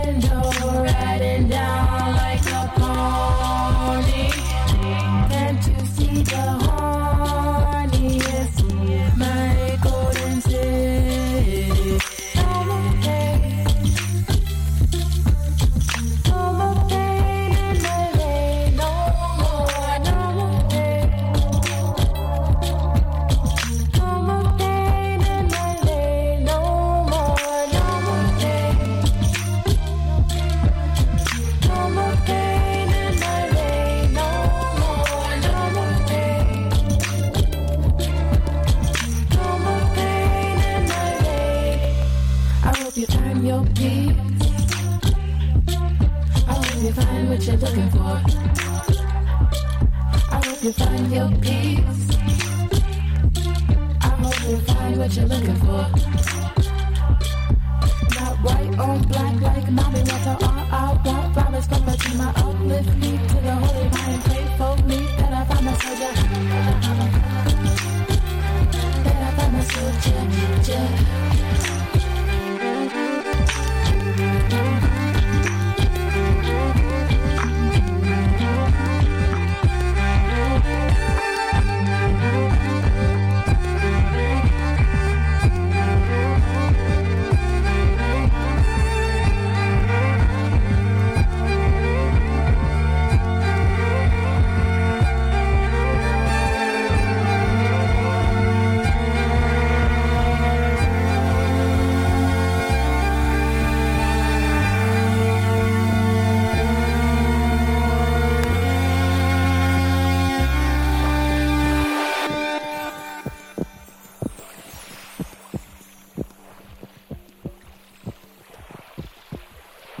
window, riding down like a pony. Can't you see the horny? It's my golden city. No more pain. No more pain in my veins. No more, no more pain. No more pain in my veins. No more, no more pain. No more pain in my veins. No more, no more pain. No more pain in my veins. I hope you find your peace. I hope you find what you're looking for. I hope you find your peace. I hope you find what you're looking for. Not white on black like mommy